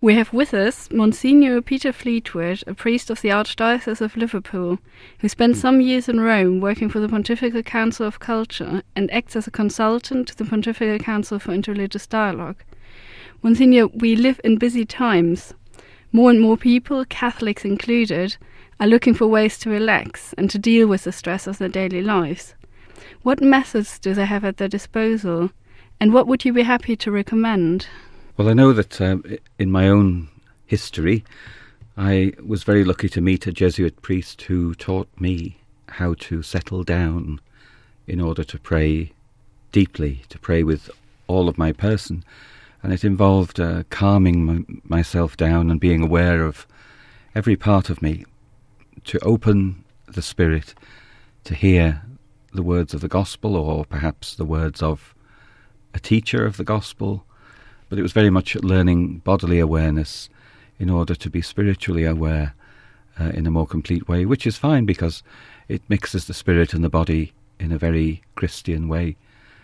We have with us Monsignor Peter Fleetwood, a priest of the Archdiocese of Liverpool, who spent some years in Rome working for the Pontifical Council of Culture and acts as a consultant to the Pontifical Council for Interreligious Dialogue. Monsignor, we live in busy times. More and more people, Catholics included, are looking for ways to relax and to deal with the stress of their daily lives. What methods do they have at their disposal, and what would you be happy to recommend? Well, I know that in my own history, I was very lucky to meet a Jesuit priest who taught me how to settle down in order to pray deeply, to pray with all of my person. And it involved calming myself down and being aware of every part of me, to open the spirit to hear the words of the gospel, or perhaps the words of a teacher of the gospel. But it was very much learning bodily awareness in order to be spiritually aware in a more complete way, which is fine because it mixes the spirit and the body in a very Christian way.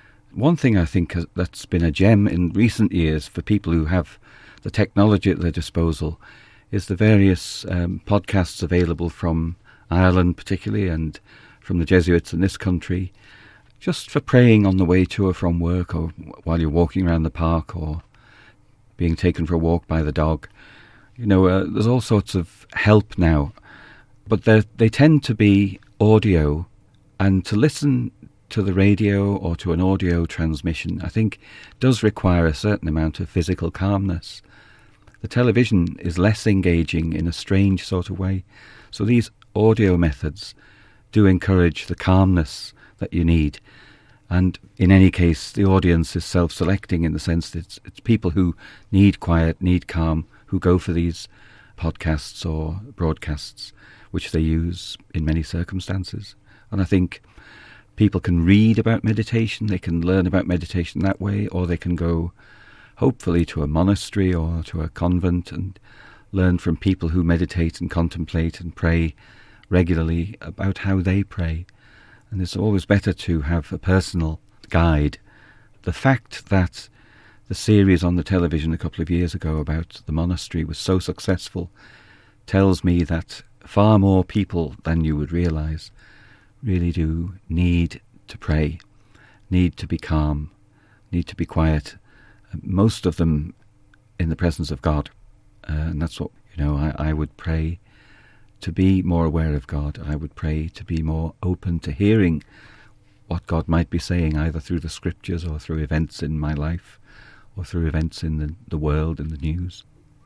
One thing I think that's been a gem in recent years for people who have the technology at their disposal is the various podcasts available from Ireland particularly, and from the Jesuits in this country, just for praying on the way to or from work, or while you're walking around the park, or being taken for a walk by the dog. There's all sorts of help now, but they tend to be audio, and to listen to the radio or to an audio transmission, I think, does require a certain amount of physical calmness. The television is less engaging in a strange sort of way, so these audio methods do encourage the calmness that you need. And in any case, the audience is self-selecting in the sense that it's people who need quiet, need calm, who go for these podcasts or broadcasts, which they use in many circumstances. And I think people can read about meditation, they can learn about meditation that way, or they can go, hopefully, to a monastery or to a convent and learn from people who meditate and contemplate and pray regularly about how they pray. And it's always better to have a personal guide. The fact that the series on the television a couple of years ago about the monastery was so successful tells me that far more people than you would realise really do need to pray, need to be calm, need to be quiet, most of them in the presence of God. And that's what, I would pray to be more aware of God. I would pray to be more open to hearing what God might be saying, either through the scriptures or through events in my life or through events in the world and the news.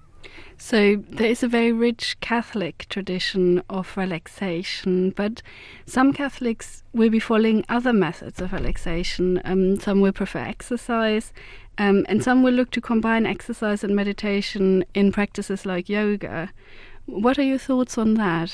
So there is a very rich Catholic tradition of relaxation, but some Catholics will be following other methods of relaxation. Some will prefer exercise, and some will look to combine exercise and meditation in practices like yoga. What are your thoughts on that?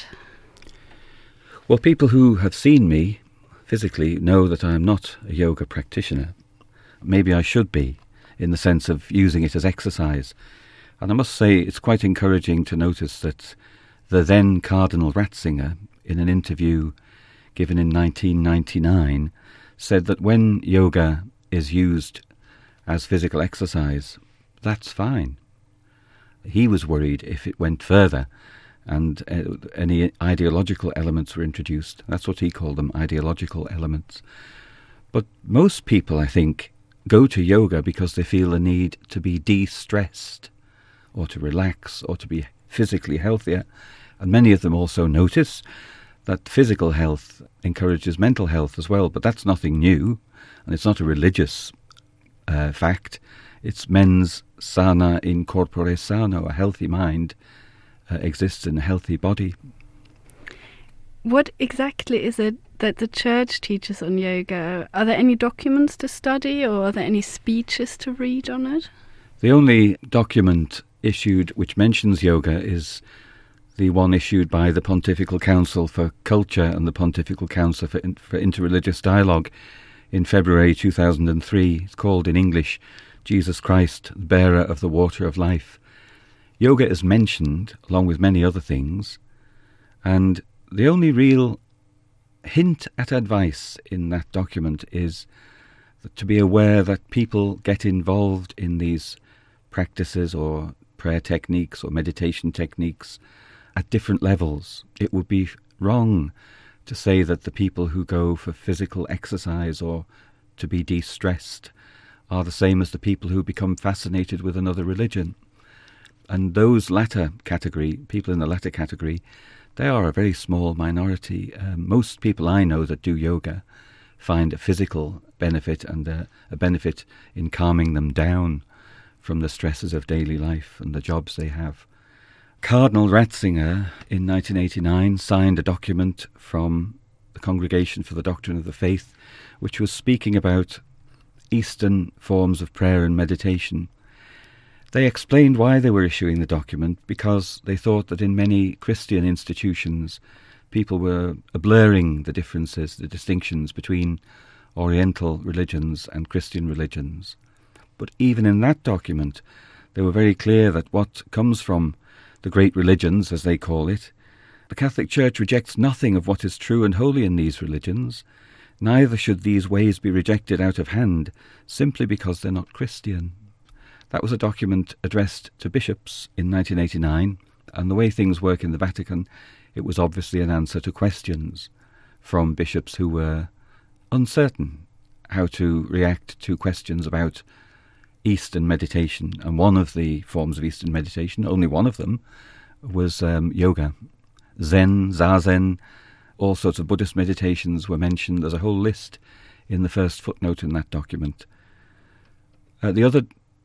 Well, people who have seen me physically know that I am not a yoga practitioner. Maybe I should be, in the sense of using it as exercise. And I must say it's quite encouraging to notice that the then Cardinal Ratzinger, in an interview given in 1999, said that when yoga is used as physical exercise, that's fine. He was worried if it went further and any ideological elements were introduced. That's what he called them, ideological elements. But most people, I think, go to yoga because they feel the need to be de-stressed, or to relax, or to be physically healthier. And many of them also notice that physical health encourages mental health as well, but that's nothing new, and it's not a religious fact. It's mens sana in corpore sano. A healthy mind exists in a healthy body. What exactly is it that the Church teaches on yoga? Are there any documents to study, or are there any speeches to read on it? The only document issued which mentions yoga is the one issued by the Pontifical Council for Culture and the Pontifical Council for Interreligious Dialogue in February 2003. It's called in English, Jesus Christ, Bearer of the Water of Life. Yoga is mentioned along with many other things, and the only real hint at advice in that document is to be aware that people get involved in these practices or prayer techniques or meditation techniques at different levels. It would be wrong to say that the people who go for physical exercise or to be de-stressed are the same as the people who become fascinated with another religion. And those latter category, people in the latter category, they are a very small minority. Most people I know that do yoga find a physical benefit and a benefit in calming them down from the stresses of daily life and the jobs they have. Cardinal Ratzinger in 1989 signed a document from the Congregation for the Doctrine of the Faith, which was speaking about Eastern forms of prayer and meditation. They explained why they were issuing the document, because they thought that in many Christian institutions people were blurring the differences, the distinctions between Oriental religions and Christian religions. But even in that document, they were very clear that what comes from the great religions, as they call it, the Catholic Church rejects nothing of what is true and holy in these religions. Neither should these ways be rejected out of hand simply because they're not Christian. That was a document addressed to bishops in 1989, and the way things work in the Vatican, it was obviously an answer to questions from bishops who were uncertain how to react to questions about Eastern meditation. And one of the forms of Eastern meditation, only one of them, was yoga. Zen, Zazen, all sorts of Buddhist meditations were mentioned. There's a whole list in the first footnote in that document. The other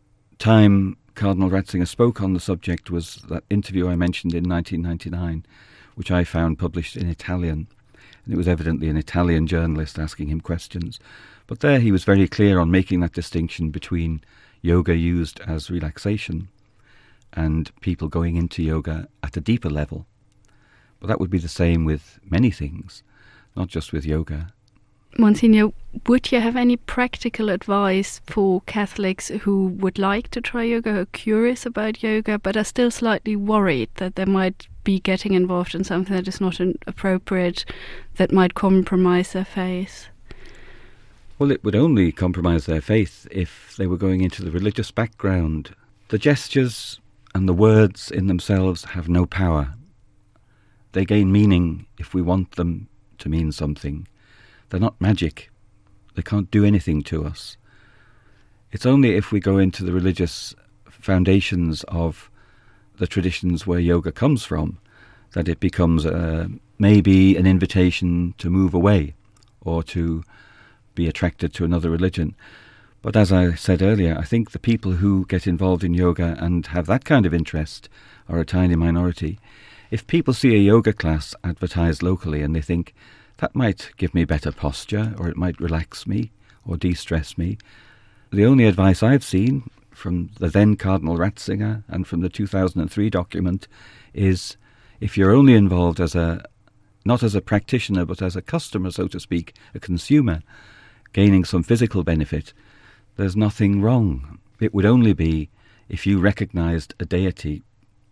time Cardinal Ratzinger spoke on the subject was that interview I mentioned in 1999, which I found published in Italian. And it was evidently an Italian journalist asking him questions. But there he was very clear on making that distinction between yoga used as relaxation and people going into yoga at a deeper level. But that would be the same with many things, not just with yoga. Monsignor, would you have any practical advice for Catholics who would like to try yoga, who are curious about yoga, but are still slightly worried that they might be getting involved in something that is not appropriate, that might compromise their faith? Well, it would only compromise their faith if they were going into the religious background. The gestures and the words in themselves have no power. They gain meaning if we want them to mean something. They're not magic. They can't do anything to us. It's only if we go into the religious foundations of the traditions where yoga comes from that it becomes maybe an invitation to move away or to be attracted to another religion. But as I said earlier, I think the people who get involved in yoga and have that kind of interest are a tiny minority. If people see a yoga class advertised locally and they think, that might give me better posture, or it might relax me, or de-stress me, the only advice I've seen from the then Cardinal Ratzinger and from the 2003 document is, if you're only involved as not as a practitioner, but as a customer, so to speak, a consumer, gaining some physical benefit, there's nothing wrong. It would only be if you recognized a deity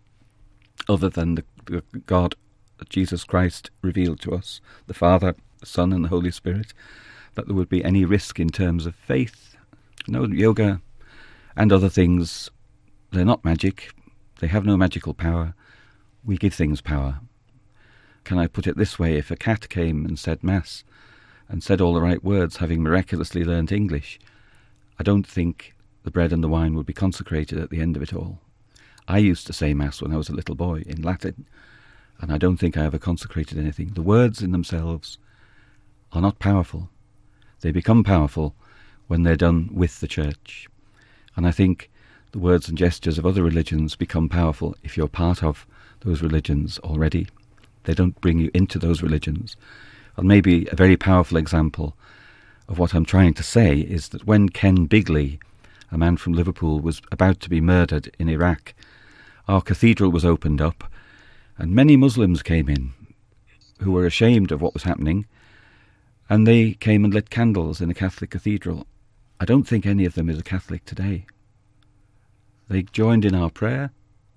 other than the God that Jesus Christ revealed to us, the Father, the Son and the Holy Spirit, that there would be any risk in terms of faith. No, yoga and other things, they're not magic. They have no magical power. We give things power. Can I put it this way? If a cat came and said Mass and said all the right words, having miraculously learnt English, I don't think the bread and the wine would be consecrated at the end of it all. I used to say Mass when I was a little boy in Latin, and I don't think I ever consecrated anything. The words in themselves are not powerful. They become powerful when they're done with the Church. And I think the words and gestures of other religions become powerful if you're part of those religions already. They don't bring you into those religions. And maybe a very powerful example of what I'm trying to say is that when Ken Bigley, a man from Liverpool, was about to be murdered in Iraq, our cathedral was opened up, and many Muslims came in who were ashamed of what was happening, and they came and lit candles in a Catholic cathedral. I don't think any of them is a Catholic today. They joined in our prayer,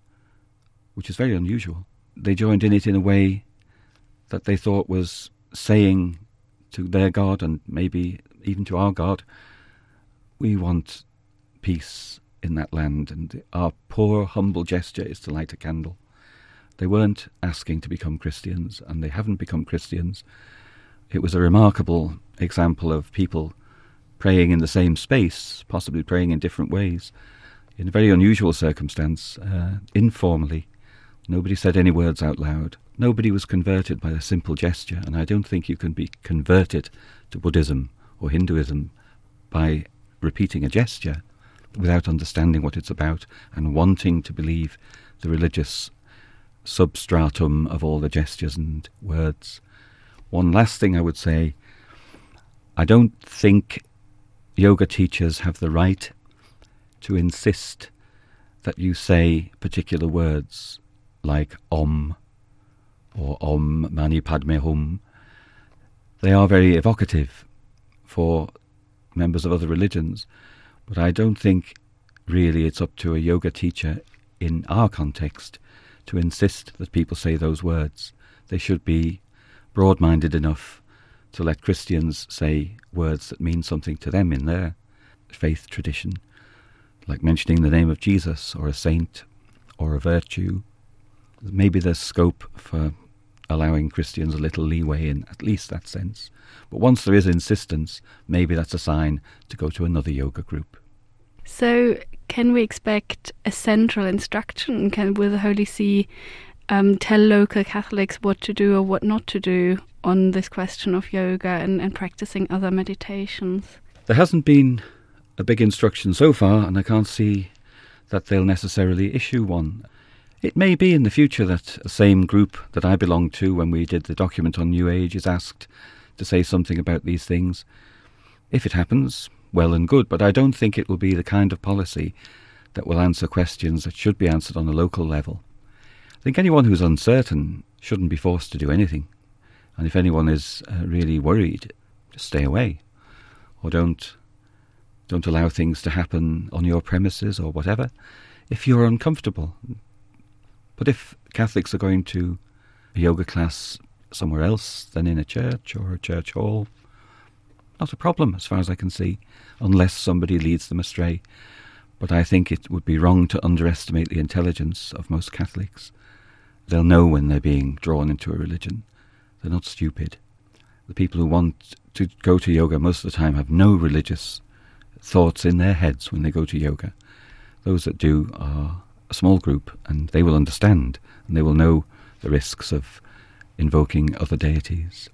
which is very unusual. They joined in it in a way that they thought was saying to their God, and maybe even to our God, we want peace in that land, and our poor, humble gesture is to light a candle. They weren't asking to become Christians, and they haven't become Christians. It was a remarkable example of people praying in the same space, possibly praying in different ways, in a very unusual circumstance, informally. Nobody said any words out loud. Nobody was converted by a simple gesture, and I don't think you can be converted to Buddhism or Hinduism by repeating a gesture without understanding what it's about and wanting to believe the religious substratum of all the gestures and words. One last thing I would say, I don't think yoga teachers have the right to insist that you say particular words like Om or Om Mani Padme Hum. They are very evocative for members of other religions, but I don't think really it's up to a yoga teacher in our context to insist that people say those words. They should be broad-minded enough to let Christians say words that mean something to them in their faith tradition, like mentioning the name of Jesus or a saint or a virtue. Maybe there's scope for allowing Christians a little leeway in at least that sense. But once there is insistence, maybe that's a sign to go to another yoga group. So can we expect a central instruction? Will the Holy See tell local Catholics what to do or what not to do on this question of yoga and practicing other meditations? There hasn't been a big instruction so far, and I can't see that they'll necessarily issue one. It may be in the future that the same group that I belonged to when we did the document on New Age is asked to say something about these things. If it happens, well and good, but I don't think it will be the kind of policy that will answer questions that should be answered on a local level. I think anyone who's uncertain shouldn't be forced to do anything. And if anyone is really worried, just stay away. Or don't allow things to happen on your premises or whatever, if you're uncomfortable. But if Catholics are going to a yoga class somewhere else than in a church or a church hall, not a problem as far as I can see, unless somebody leads them astray. But I think it would be wrong to underestimate the intelligence of most Catholics. They'll know when they're being drawn into a religion. They're not stupid. The people who want to go to yoga most of the time have no religious thoughts in their heads when they go to yoga. Those that do are a small group, and they will understand, and they will know the risks of invoking other deities.